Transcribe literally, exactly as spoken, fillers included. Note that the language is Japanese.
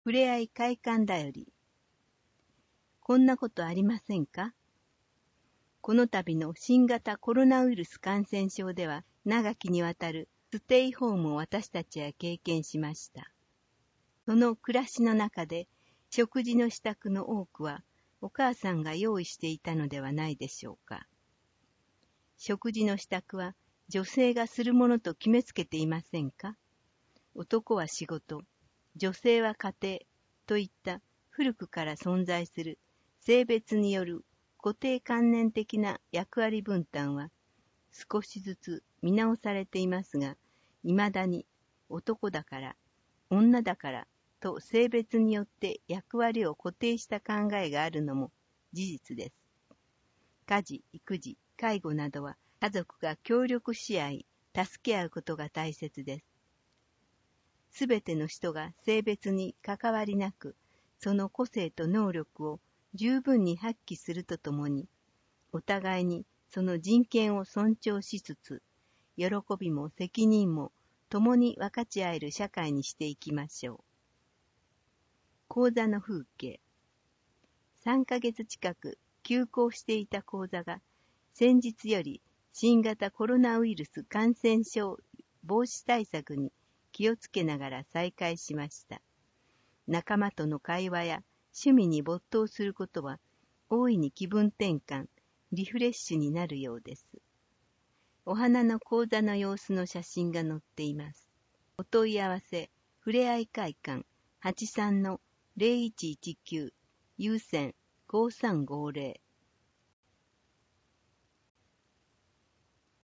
ふれあい会館だより。こんなことありませんか？この度の新型コロナウイルス感染症では長きにわたるステイホームを私たちは経験しました。その暮らしの中で食事の支度の多くはお母さんが用意していたのではないでしょうか。食事の支度は女性がするものと決めつけていませんか？男は仕事、女性は家庭といった古くから存在する性別による固定観念的な役割分担は少しずつ見直されていますが、いまだに男だから女だからと性別によって役割を固定した考えがあるのも事実です。家事、育児、介護などは家族が協力し合い、助け合うことが大切です。すべての人が性別に関わりなく、その個性と能力を十分に発揮するとともに、お互いにその人権を尊重しつつ、喜びも責任も共に分かち合える社会にしていきましょう。講座の風景。さんかげつ近く休講していた講座が、先日より新型コロナウイルス感染症防止対策に気をつけながら再開しました。仲間との会話や趣味に没頭することは、大いに気分転換、リフレッシュになるようです。お花の講座の様子の写真が載っています。お問い合わせ、ふれあい会館 はちさんのゼロいちいちきゅう 優先ごさんごゼロ